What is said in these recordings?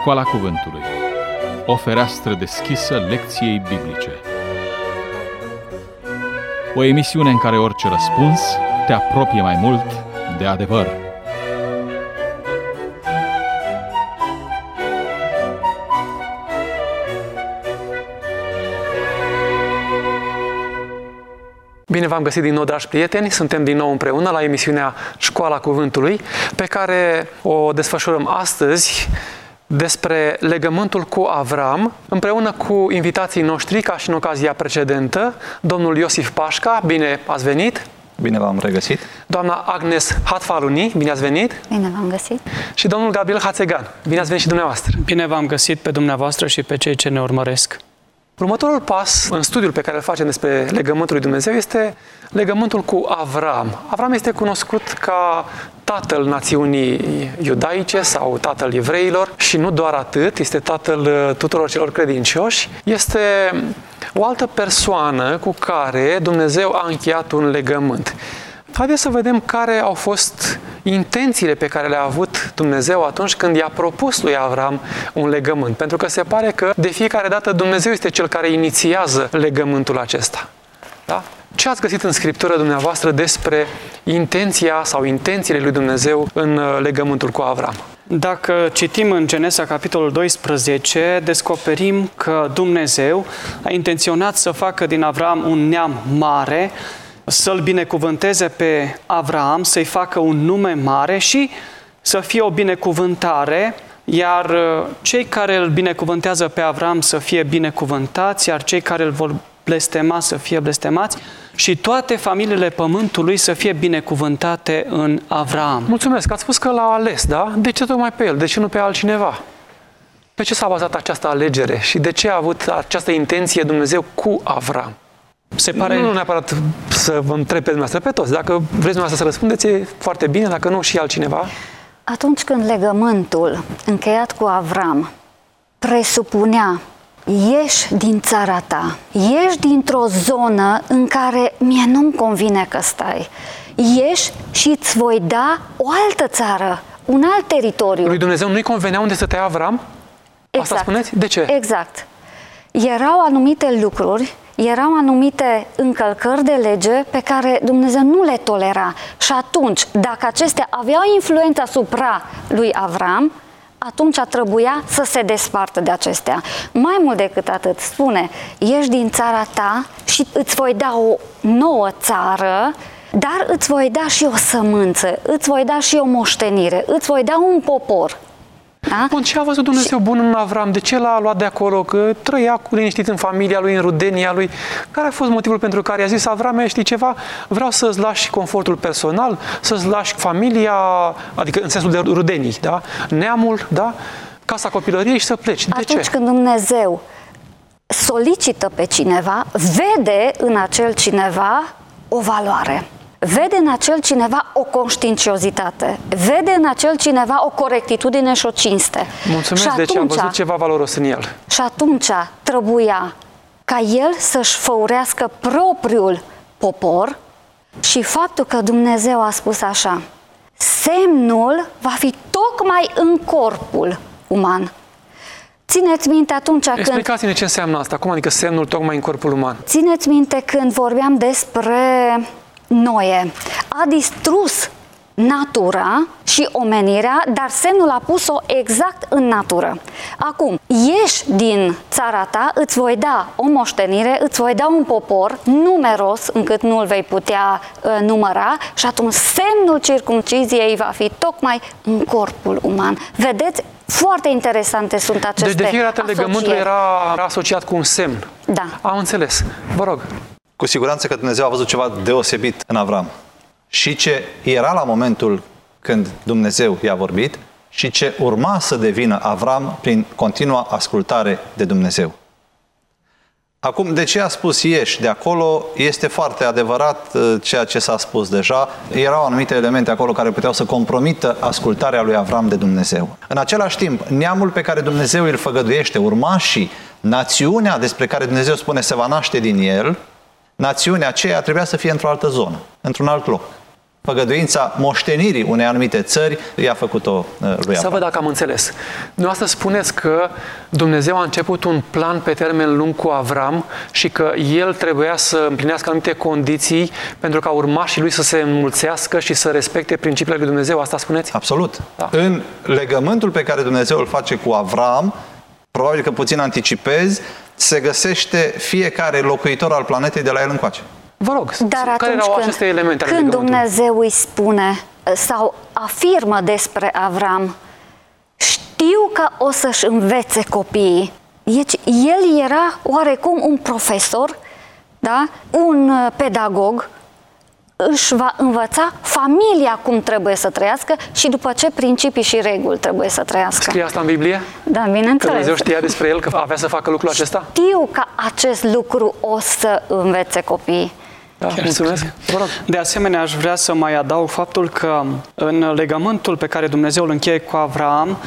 Școala Cuvântului. O fereastră deschisă lecției biblice. O emisiune în care orice răspuns te apropie mai mult de adevăr. Bine v-am găsit din nou, dragi prieteni! Suntem din nou împreună la emisiunea Școala Cuvântului, pe care o desfășurăm astăzi despre legământul cu Avram, împreună cu invitații noștri, ca și în ocazia precedentă, domnul Iosif Pașca, bine ați venit! Bine v-am regăsit! Doamna Agnes Hatfaluni, bine ați venit! Bine v-am găsit! Și domnul Gabriel Hațegan, bine ați venit și dumneavoastră! Bine v-am găsit pe dumneavoastră și pe cei ce ne urmăresc! Următorul pas în studiul pe care îl facem despre legământul lui Dumnezeu este legământul cu Avram. Avram este cunoscut ca tatăl națiunii iudaice sau tatăl evreilor și nu doar atât, este tatăl tuturor celor credincioși. Este o altă persoană cu care Dumnezeu a încheiat un legământ. Haideți să vedem care au fost intențiile pe care le-a avut Dumnezeu atunci când i-a propus lui Avram un legământ. Pentru că se pare că de fiecare dată Dumnezeu este cel care inițiază legământul acesta. Da? Ce ați găsit în Scriptură dumneavoastră despre intenția sau intențiile lui Dumnezeu în legământul cu Avram? Dacă citim în Genesa, capitolul 12, descoperim că Dumnezeu a intenționat să facă din Avram un neam mare, să-l binecuvânteze pe Avram, să-i facă un nume mare și să fie o binecuvântare, iar cei care îl binecuvântează pe Avram să fie binecuvântați, iar cei care îl vor blestema să fie blestemați și toate familiile pământului să fie binecuvântate în Avram. Mulțumesc, ați spus că l-a ales, da? De ce tocmai pe el? De ce nu pe altcineva? Pe ce s-a bazat această alegere și de ce a avut această intenție Dumnezeu cu Avram? Se pare... Nu neapărat să vă întreb pe dumneavoastră, pe toți. Dacă vreți dumneavoastră să răspundeți, e foarte bine, dacă nu, și altcineva. Atunci când legământul încheiat cu Avram presupunea: ieși din țara ta, ieși dintr-o zonă în care mie nu-mi convine că stai, ieși și îți voi da o altă țară, un alt teritoriu. Lui Dumnezeu nu-i convenea unde stătea Avram? Exact. Asta spuneți? De ce? Exact. Erau anumite lucruri, erau anumite încălcări de lege pe care Dumnezeu nu le tolera. Și atunci, dacă acestea aveau influență asupra lui Avram, atunci trebuia să se despartă de acestea. Mai mult decât atât, spune: ieși din țara ta și îți voi da o nouă țară, dar îți voi da și o sămânță, îți voi da și o moștenire, îți voi da un popor. Da? Bun, ce a văzut Dumnezeu bun în Avram? De ce l-a luat de acolo? Că trăia liniștit în familia lui, în rudenia lui. Care a fost motivul pentru care i-a zis: Avram, știi ceva? Vreau să-ți lași confortul personal, să-ți lași familia, adică în sensul de rudenii, da? Neamul, da? Casa copilăriei și să pleci. De ce? Atunci când Dumnezeu solicită pe cineva, vede în acel cineva o valoare. Vede în acel cineva o conștiinciozitate, vede în acel cineva o corectitudine și o cinste. Mulțumesc, deci am văzut ceva valoros în el. Și atunci trebuia ca el să-și făurească propriul popor și faptul că Dumnezeu a spus așa: semnul va fi tocmai în corpul uman. Țineți minte atunci când... Explicați-ne ce înseamnă asta. Cum adică semnul tocmai în corpul uman? Țineți minte când vorbeam despre Noe. A distrus natura și omenirea, dar semnul a pus-o exact în natură. Acum, ieși din țara ta, îți voi da o moștenire, îți voi da un popor numeros încât nu îl vei putea număra și atunci semnul circumciziei va fi tocmai în corpul uman. Vedeți? Foarte interesante sunt aceste Deci de fiecare dată asocieri. legământul era asociat cu un semn. Da. Am înțeles. Vă rog. Cu siguranță că Dumnezeu a văzut ceva deosebit în Avram. Și ce era la momentul când Dumnezeu i-a vorbit și ce urma să devină Avram prin continua ascultare de Dumnezeu. Acum, de ce a spus ieși de acolo? Este foarte adevărat ceea ce s-a spus deja. Erau anumite elemente acolo care puteau să compromită ascultarea lui Avram de Dumnezeu. În același timp, neamul pe care Dumnezeu îl făgăduiește, urmașii, națiunea despre care Dumnezeu spune se va naște din el, națiunea aceea trebuia să fie într-o altă zonă, într-un alt loc. făgăduința moștenirii unei anumite țări, i-a făcut-o lui Avram. Să văd dacă am înțeles. Dumneavoastră spuneți că Dumnezeu a început un plan pe termen lung cu Avram și că el trebuia să împlinească anumite condiții pentru ca urmașii lui să se înmulțească și să respecte principiile lui Dumnezeu. Asta spuneți? Absolut. Da. În legământul pe care Dumnezeu îl face cu Avram, probabil că puțin anticipez, se găsește fiecare locuitor al planetei de la el încoace. Vă rog, Dar care erau aceste elemente ale când legământului? Dumnezeu îi spune sau afirmă despre Avram, știu că o să-și învețe copiii. Deci el era oarecum un profesor, da? Un pedagog, își va învăța familia cum trebuie să trăiască și după ce principii și reguli trebuie să trăiască. Scrie asta în Biblie? Da, Că bineînțeles. Dumnezeu știa despre el că avea să facă lucrul acesta? Știu că acest lucru o să învețe copiii. Da, mulțumesc. Vă rog. De asemenea, aș vrea să mai adaug faptul că în legământul pe care Dumnezeu îl încheie cu Avram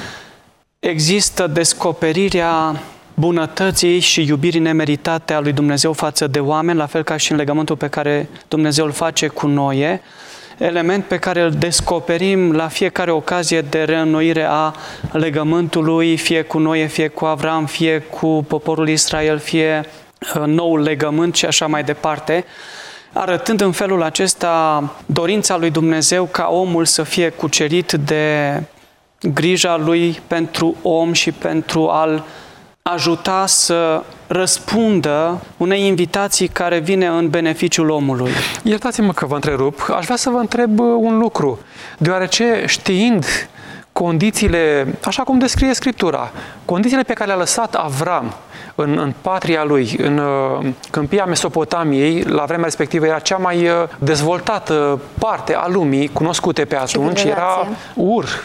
există descoperirea bunătății și iubirii nemeritate a lui Dumnezeu față de oameni, la fel ca și în legământul pe care Dumnezeu îl face cu Noe, element pe care îl descoperim la fiecare ocazie de reînnoire a legământului, fie cu Noe, fie cu Avram, fie cu poporul Israel, fie noul legământ și așa mai departe, arătând în felul acesta dorința lui Dumnezeu ca omul să fie cucerit de grija lui pentru om și pentru a-l ajuta să răspundă unei invitații care vine în beneficiul omului. Iertați-mă că vă întrerup. Aș vrea să vă întreb un lucru. Deoarece știind condițiile, așa cum descrie Scriptura, condițiile pe care le-a lăsat Avram în patria lui, în câmpia Mesopotamiei, la vremea respectivă era cea mai dezvoltată parte a lumii cunoscute pe atunci, era Ur.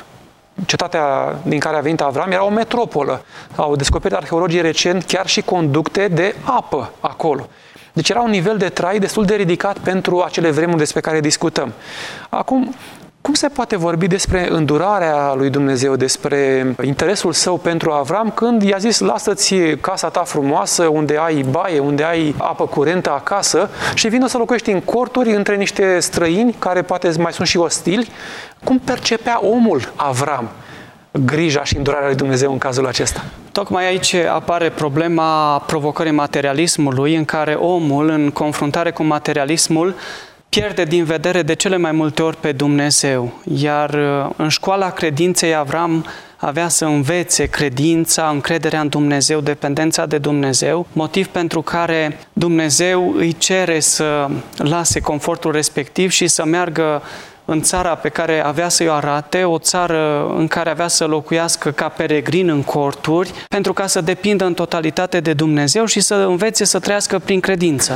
Cetatea din care a venit Avram era o metropolă. Au descoperit arheologii recent chiar și conducte de apă acolo. Deci era un nivel de trai destul de ridicat pentru acele vremuri despre care discutăm. Acum, cum se poate vorbi despre îndurarea lui Dumnezeu, despre interesul său pentru Avram, când i-a zis, lasă-ți casa ta frumoasă, unde ai baie, unde ai apă curentă acasă și vină să locuiești în corturi între niște străini, care poate mai sunt și ostili? Cum percepea omul Avram grija și îndurarea lui Dumnezeu în cazul acesta? Tocmai aici apare problema provocării materialismului, în care omul, în confruntare cu materialismul, pierde din vedere de cele mai multe ori pe Dumnezeu. Iar în școala credinței Avram avea să învețe credința, încrederea în Dumnezeu, dependența de Dumnezeu, motiv pentru care Dumnezeu îi cere să lase confortul respectiv și să meargă în țara pe care avea să-i arate, o țară în care avea să locuiască ca peregrin în corturi, pentru ca să depindă în totalitate de Dumnezeu și să învețe să trăiască prin credință.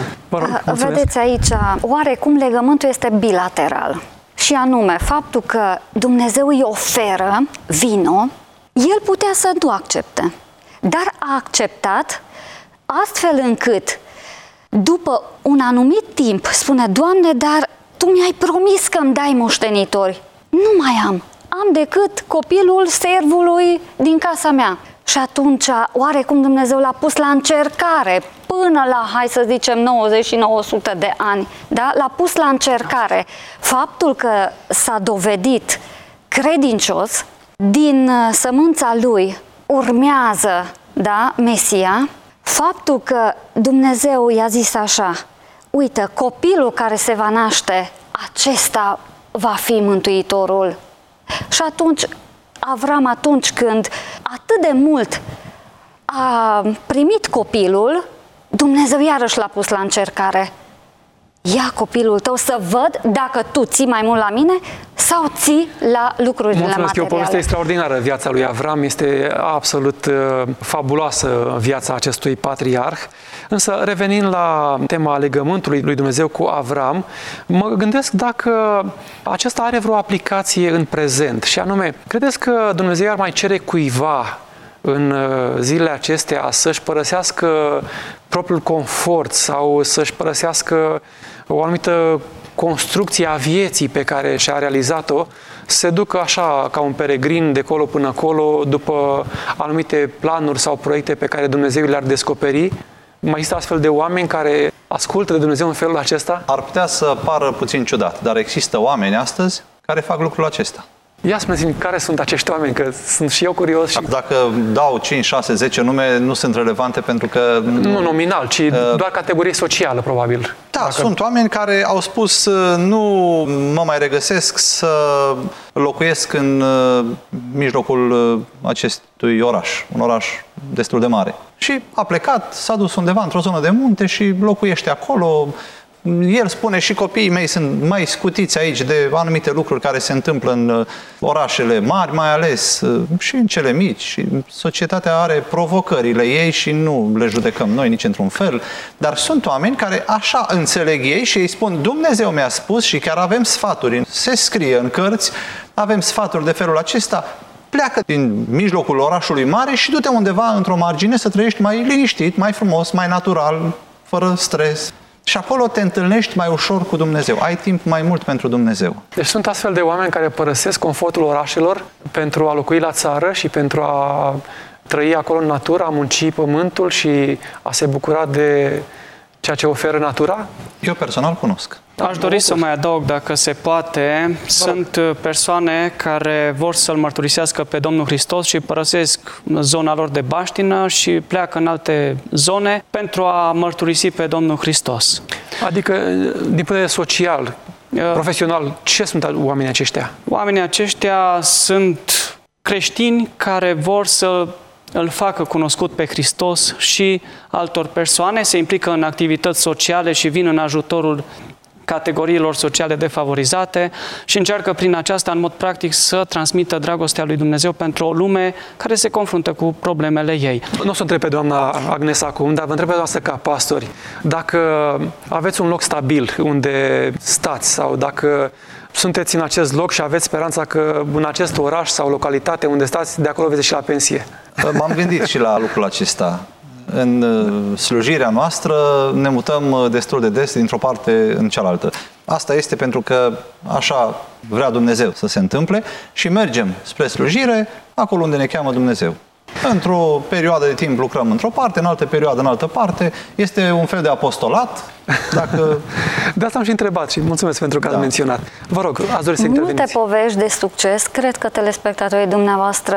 Vedeți aici, oarecum legământul este bilateral. Și anume, faptul că Dumnezeu îi oferă vino, el putea să nu accepte. Dar a acceptat astfel încât, după un anumit timp, spune, Doamne, dar Tu mi-ai promis că îmi dai moștenitori. Nu mai am. Am decât copilul servului din casa mea. Și atunci, oarecum Dumnezeu l-a pus la încercare până la, hai să zicem, 99 de ani. Da? L-a pus la încercare. Faptul că s-a dovedit credincios, din sămânța lui urmează, da, Mesia, faptul că Dumnezeu i-a zis așa, uite, copilul care se va naște, acesta va fi Mântuitorul. Și atunci, Avram, atunci când atât de mult a primit copilul, Dumnezeu iarăși l-a pus la încercare. Ia copilul tău să văd dacă tu ții mai mult la mine sau ții la lucrurile materiale. Mulțumesc, e o poveste extraordinară. Viața lui Avram este absolut fabuloasă, viața acestui patriarh. Însă, revenind la tema legământului lui Dumnezeu cu Avram, mă gândesc dacă acesta are vreo aplicație în prezent. Și anume, credeți că Dumnezeu ar mai cere cuiva în zilele acestea să-și părăsească propriul confort sau să-și părăsească o anumită construcție a vieții pe care și-a realizat-o, se ducă așa ca un peregrin de colo până acolo după anumite planuri sau proiecte pe care Dumnezeu le-ar descoperi? Mai există astfel de oameni care ascultă de Dumnezeu în felul acesta? Ar putea să pară puțin ciudat, dar există oameni astăzi care fac lucrul acesta. Ia spuneți-mi care sunt acești oameni, că sunt și eu curios. Și... Dacă dau 5, 6, 10 nume, nu sunt relevante pentru că... Nu nominal, ci doar categorie socială, probabil. Da, sunt oameni care au spus nu mă mai regăsesc să locuiesc în mijlocul acestui oraș, un oraș destul de mare. Și a plecat, s-a dus undeva într-o zonă de munte și locuiește acolo. El spune și copiii mei sunt mai scutiți aici de anumite lucruri care se întâmplă în orașele mari, mai ales și în cele mici. Și societatea are provocările ei și nu le judecăm noi nici într-un fel. Dar sunt oameni care așa înțeleg ei și îi spun Dumnezeu mi-a spus și chiar avem sfaturi. Se scrie în cărți, avem sfaturi de felul acesta. Pleacă din mijlocul orașului mare și du-te undeva într-o margine să trăiești mai liniștit, mai frumos, mai natural, fără stres. Și acolo te întâlnești mai ușor cu Dumnezeu. Ai timp mai mult pentru Dumnezeu. Deci sunt astfel de oameni care părăsesc confortul orașelor pentru a locui la țară și pentru a trăi acolo în natură, a munci pământul și a se bucura de ceea ce oferă natura? Eu personal cunosc. Aș dori să mai adaug, dacă se poate, sunt persoane care vor să-L mărturisească pe Domnul Hristos și părăsesc zona lor de baștină și pleacă în alte zone pentru a mărturisi pe Domnul Hristos. Adică, din punct de vedere social, profesional, ce sunt oamenii aceștia? Oamenii aceștia sunt creștini care vor să îl facă cunoscut pe Hristos și altor persoane, se implică în activități sociale și vin în ajutorul categoriilor sociale defavorizate și încearcă prin aceasta, în mod practic, să transmită dragostea lui Dumnezeu pentru o lume care se confruntă cu problemele ei. Nu o să întreb pe doamna Agnes acum, dar vă întreb pe noastră ca pastori. Dacă aveți un loc stabil unde stați sau dacă sunteți în acest loc și aveți speranța că în acest oraș sau localitate unde stați, de acolo veți ieși la pensie. M-am gândit și la lucrul acesta. În slujirea noastră ne mutăm destul de des dintr-o parte în cealaltă. Asta este pentru că așa vrea Dumnezeu să se întâmple și mergem spre slujire acolo unde ne cheamă Dumnezeu. Într-o perioadă de timp lucrăm într-o parte, în altă perioadă în altă parte. Este un fel de apostolat. Dacă... De asta am și întrebat și mulțumesc pentru că ați menționat. Vă rog, ați dori să interveniți. Multe povești de succes, cred că telespectatorii dumneavoastră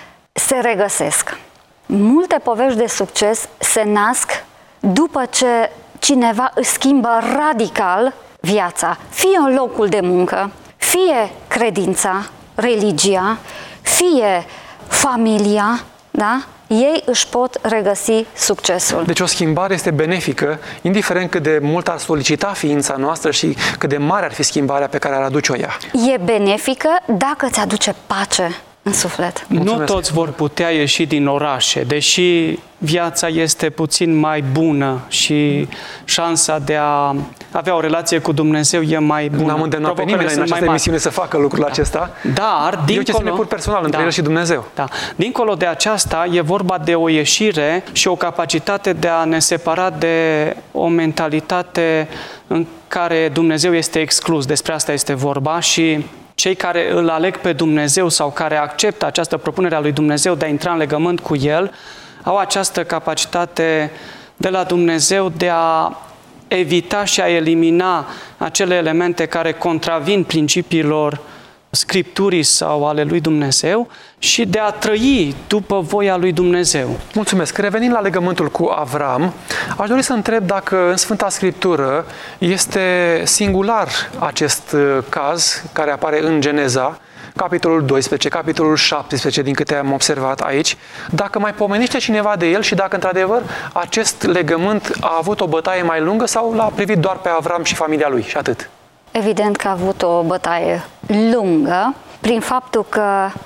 se regăsesc. Multe povești de succes se nasc după ce cineva își schimbă radical viața, fie în locul de muncă, fie credința, religia, fie familia, da? Ei își pot regăsi succesul. Deci o schimbare este benefică, indiferent cât de mult ar solicita ființa noastră și cât de mare ar fi schimbarea pe care ar aduce-o ea. E benefică dacă îți aduce pace în suflet. Mulțumesc. Nu toți vor putea ieși din orașe, deși viața este puțin mai bună și șansa de a avea o relație cu Dumnezeu e mai bună. N-am îndemnat pe nimeni în această emisiune să facă lucrul acesta. Dar, dincolo... E o chestiune pur personală între el și Dumnezeu. Da. Dincolo de aceasta, e vorba de o ieșire și o capacitate de a ne separa de o mentalitate în care Dumnezeu este exclus. Despre asta este vorba și cei care îl aleg pe Dumnezeu sau care acceptă această propunere a lui Dumnezeu de a intra în legământ cu El, au această capacitate de la Dumnezeu de a evita și a elimina acele elemente care contravin principiilor Scripturii sau ale lui Dumnezeu și de a trăi după voia lui Dumnezeu. Mulțumesc. Revenind la legământul cu Avram, aș dori să întreb dacă în Sfânta Scriptură este singular acest caz care apare în Geneza, capitolul 12, capitolul 17, din câte am observat aici, dacă mai pomenește cineva de el și dacă, într-adevăr, acest legământ a avut o bătaie mai lungă sau l-a privit doar pe Avram și familia lui și atât? Evident că a avut o bătaie lungă prin faptul că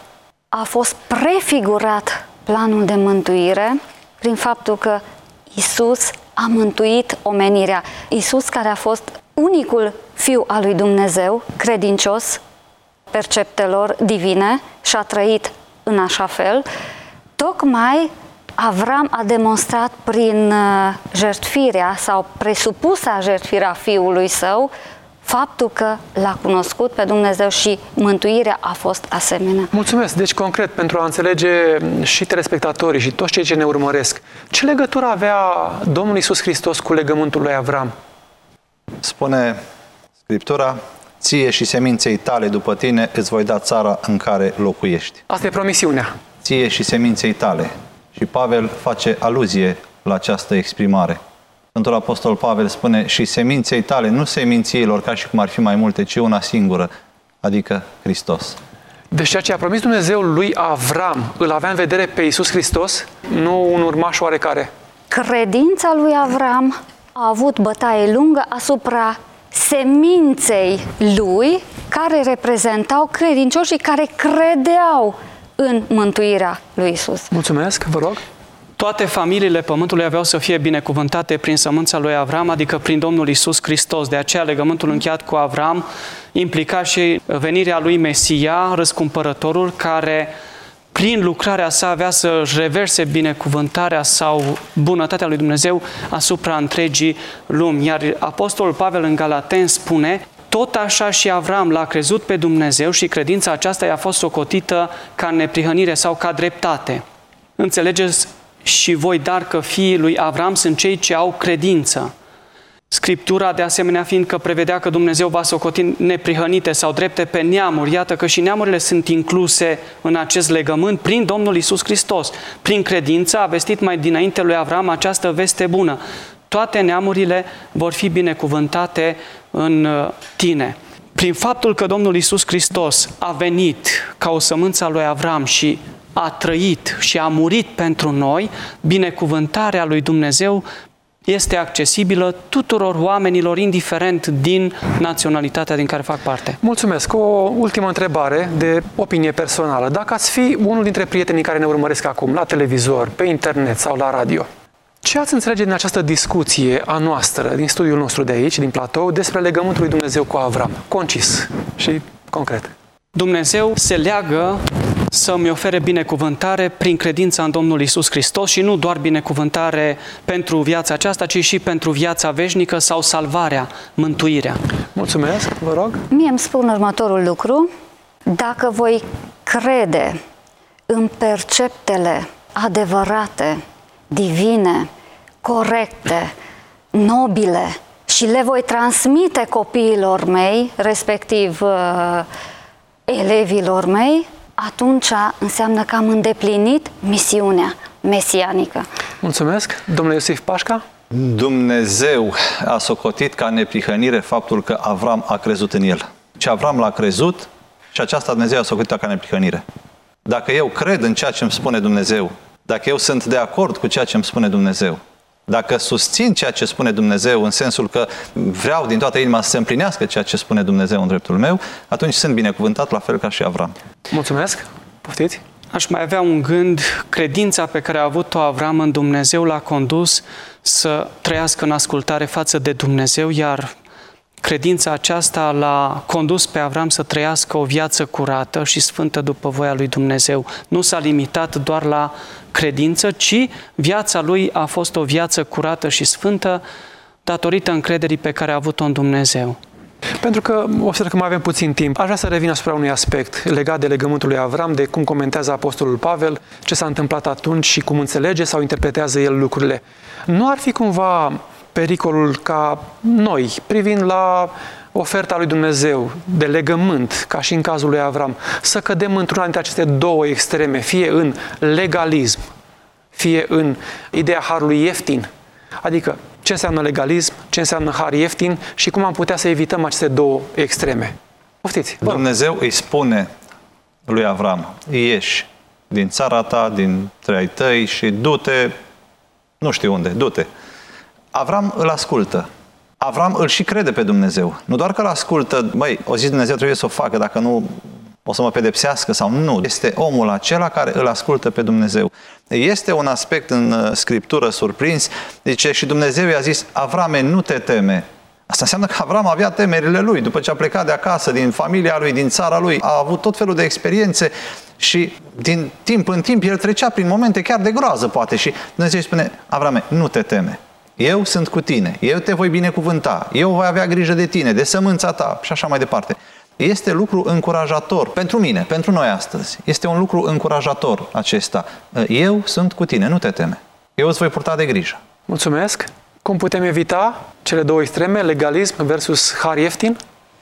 a fost prefigurat planul de mântuire, prin faptul că Iisus a mântuit omenirea. Iisus, care a fost unicul Fiu al lui Dumnezeu, credincios perceptelor divine și a trăit în așa fel, tocmai Avram a demonstrat prin jertfirea sau presupusa jertfirea fiului său faptul că l-a cunoscut pe Dumnezeu și mântuirea a fost asemenea. Mulțumesc! Deci, concret, pentru a înțelege și telespectatorii și toți cei ce ne urmăresc, ce legătură avea Domnul Iisus Hristos cu legământul lui Avram? Spune Scriptura, ție și seminței tale după tine îți voi da țara în care locuiești. Asta e promisiunea. Ție și seminței tale. Și Pavel face aluzie la această exprimare. Sfântul Apostol Pavel spune și seminței tale, nu semințiilor ca și cum ar fi mai multe, ci una singură, adică Hristos. Deci ceea ce a promis Dumnezeu lui Avram, îl avea în vedere pe Iisus Hristos, nu un urmaș oarecare. Credința lui Avram a avut bătaie lungă asupra seminței lui, care reprezentau credincioșii care credeau în mântuirea lui Iisus. Mulțumesc, vă rog. Toate familiile pământului aveau să fie binecuvântate prin sămânța lui Avram, adică prin Domnul Iisus Hristos. De aceea legământul încheiat cu Avram implica și venirea lui Mesia, răscumpărătorul, care prin lucrarea sa avea să-și reverse binecuvântarea sau bunătatea lui Dumnezeu asupra întregii lumi. Iar Apostolul Pavel în Galateni spune: tot așa și Avram l-a crezut pe Dumnezeu și credința aceasta i-a fost socotită ca neprihănire sau ca dreptate. Înțelegeți și voi, dar, că fiii lui Avram sunt cei ce au credință. Scriptura, de asemenea, fiindcă prevedea că Dumnezeu va socoti neprihănite sau drepte pe neamuri, iată că și neamurile sunt incluse în acest legământ prin Domnul Iisus Hristos. Prin credință a vestit mai dinainte lui Avram această veste bună: toate neamurile vor fi binecuvântate în tine. Prin faptul că Domnul Iisus Hristos a venit ca o sămânță a lui Avram și a trăit și a murit pentru noi, binecuvântarea lui Dumnezeu este accesibilă tuturor oamenilor, indiferent din naționalitatea din care fac parte. Mulțumesc. O ultimă întrebare de opinie personală. Dacă ați fi unul dintre prietenii care ne urmăresc acum, la televizor, pe internet sau la radio, ce ați înțelege din această discuție a noastră, din studiul nostru de aici, din platou, despre legământul lui Dumnezeu cu Avram? Concis și concret. Dumnezeu se leagă să-mi ofere binecuvântare prin credința în Domnul Iisus Hristos și nu doar binecuvântare pentru viața aceasta, ci și pentru viața veșnică sau salvarea, mântuirea. Mulțumesc, vă rog. Mie îmi spun următorul lucru: dacă voi crede în perceptele adevărate, divine, corecte, nobile și le voi transmite copiilor mei, respectiv elevilor mei, atunci înseamnă că am îndeplinit misiunea mesianică. Mulțumesc. Domnule Iosif Pașca? Dumnezeu a socotit ca neprihănire faptul că Avram a crezut în el. Și Avram l-a crezut și aceasta Dumnezeu a socotit ca neprihănire. Dacă eu cred în ceea ce îmi spune Dumnezeu, dacă eu sunt de acord cu ceea ce îmi spune Dumnezeu, dacă susțin ceea ce spune Dumnezeu în sensul că vreau din toată inima să se împlinească ceea ce spune Dumnezeu în dreptul meu, atunci sunt binecuvântat la fel ca și Avram. Mulțumesc. Poftiți? Aș mai avea un gând: credința pe care a avut-o Avram în Dumnezeu l-a condus să trăiască în ascultare față de Dumnezeu, iar credința aceasta l-a condus pe Avram să trăiască o viață curată și sfântă după voia lui Dumnezeu. Nu s-a limitat doar la credință, ci viața lui a fost o viață curată și sfântă datorită încrederii pe care a avut-o în Dumnezeu. Pentru că observ că mai avem puțin timp, aș vrea să revin asupra unui aspect legat de legământul lui Avram, de cum comentează Apostolul Pavel, ce s-a întâmplat atunci și cum înțelege sau interpretează el lucrurile. Nu ar fi cumva pericolul ca noi, privind la oferta lui Dumnezeu de legământ, ca și în cazul lui Avram, să cădem într-una dintre aceste două extreme, fie în legalism, fie în ideea harului ieftin? Adică, ce înseamnă legalism, ce înseamnă har ieftin și cum am putea să evităm aceste două extreme? Poftiți! Dumnezeu îi spune lui Avram: ieși din țara ta, dintre ai tăi și du-te, nu știu unde, du-te. Avram îl ascultă. Avram îl și crede pe Dumnezeu. Nu doar că îl ascultă, băi, o zi Dumnezeu trebuie să o facă, dacă nu o să mă pedepsească sau nu. Este omul acela care îl ascultă pe Dumnezeu. Este un aspect în Scriptură surprins, zice, și Dumnezeu i-a zis: Avrame, nu te teme. Asta înseamnă că Avram avea temerile lui. După ce a plecat de acasă, din familia lui, din țara lui, a avut tot felul de experiențe și din timp în timp el trecea prin momente chiar de groază, poate. Și Dumnezeu îi spune: Avrame, nu te teme. eu sunt cu tine, eu te voi binecuvânta, eu voi avea grijă de tine, de sămânța ta și așa mai departe. Este lucru încurajator pentru mine, pentru noi astăzi. Este un lucru încurajator acesta. Eu sunt cu tine, nu te teme. Eu îți voi purta de grijă. Mulțumesc. Cum putem evita cele două extreme, legalism versus har ieftin?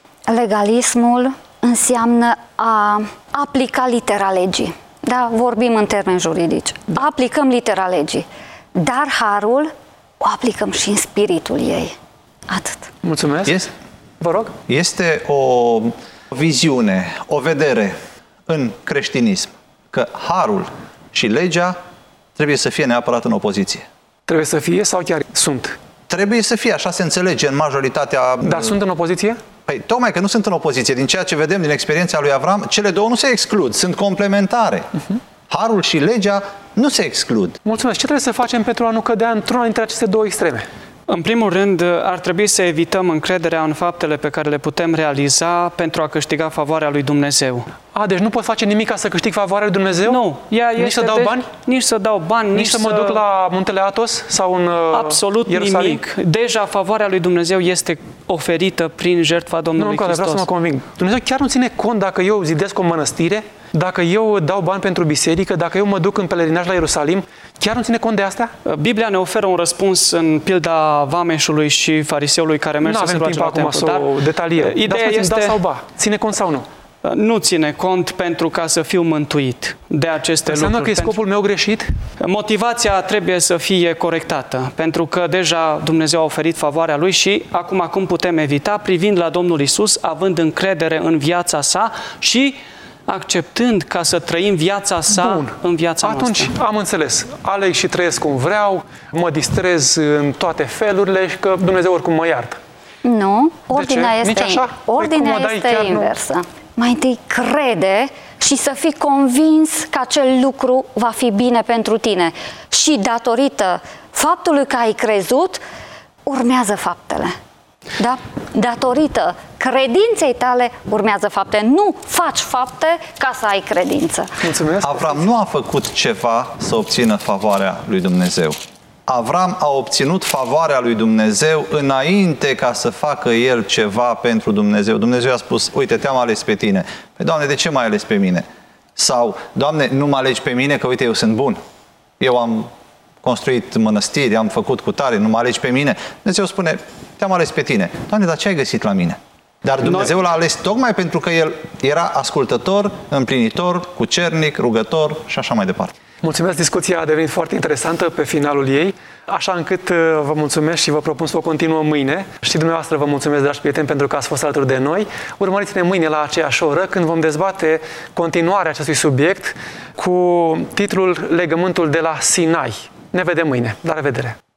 Legalismul înseamnă a aplica litera legii. Da, vorbim în termeni juridici. Da. Aplicăm litera legii. Dar harul o aplicăm și în spiritul ei. Atât. Mulțumesc. Vă rog. Este o viziune, o vedere în creștinism că harul și legea trebuie să fie neapărat în opoziție. Trebuie să fie sau chiar sunt? Trebuie să fie, așa se înțelege în majoritatea... Dar sunt în opoziție? Păi, tocmai că nu sunt în opoziție. Din ceea ce vedem din experiența lui Avram, cele două nu se exclud, sunt complementare. Harul și legea nu se exclud. Mulțumesc. Ce trebuie să facem pentru a nu cădea într-una dintre aceste două extreme? În primul rând, ar trebui să evităm încrederea în faptele pe care le putem realiza pentru a câștiga favoarea lui Dumnezeu. Deci nu pot face nimic ca să câștig favoarea lui Dumnezeu? Nu. Nici să dau bani? Nici să dau bani, nici să mă duc la Muntele Atos sau în absolut Ierusalim? Nimic. Deja favoarea lui Dumnezeu este oferită prin jertfa Domnului Hristos. Vreau să mă conving. Dumnezeu chiar nu ține cont dacă eu zidesc o mănăstire, dacă eu dau bani pentru biserică, dacă eu mă duc în pelerinaj la Ierusalim, chiar nu ține cont de asta? Biblia ne oferă un răspuns în pilda vameșului și fariseului care merge să se roage la templu. Nu avem timp acum să o detaliem. Ideea este... Da sau ba? Ține cont sau nu? Nu ține cont pentru ca să fiu mântuit de aceste lucruri. Înseamnă că e scopul meu greșit? Motivația trebuie să fie corectată, pentru că deja Dumnezeu a oferit favoarea Lui și acum cum putem evita? Privind la Domnul Iisus, având încredere în viața sa și acceptând ca să trăim viața sa în viața noastră. Atunci am înțeles. Aleg și trăiesc cum vreau, mă distrez în toate felurile și că Dumnezeu oricum mă iartă. Nu, ordinea este inversă. Nu. Mai întâi crede și să fii convins că acel lucru va fi bine pentru tine. Și datorită faptului că ai crezut, urmează faptele. Da? Datorită credinței tale urmează fapte. Nu faci fapte ca să ai credință. Mulțumesc. Avram nu a făcut ceva să obțină favoarea lui Dumnezeu. Avram a obținut favoarea lui Dumnezeu înainte ca să facă el ceva pentru Dumnezeu. Dumnezeu a spus, uite, te-am ales pe tine. Păi, Doamne, de ce m-ai ales pe mine? Sau, Doamne, nu mă alegi pe mine că, uite, eu sunt bun. Eu am construit mănăstiri, am făcut cutare, nu mă alegi pe mine. Dumnezeu spune, te-am ales pe tine. Doamne, dar ce ai găsit la mine? Dar Dumnezeu l-a ales tocmai pentru că el era ascultător, împlinitor, cucernic, rugător și așa mai departe. Mulțumesc, discuția a devenit foarte interesantă pe finalul ei, așa încât vă mulțumesc și vă propun să o continuăm mâine. Și dumneavoastră vă mulțumesc, dragi prieteni, pentru că ați fost alături de noi. Urmăriți-ne mâine la aceeași oră, când vom dezbate continuarea acestui subiect cu titlul Legământul de la Sinai. Ne vedem mâine. La revedere!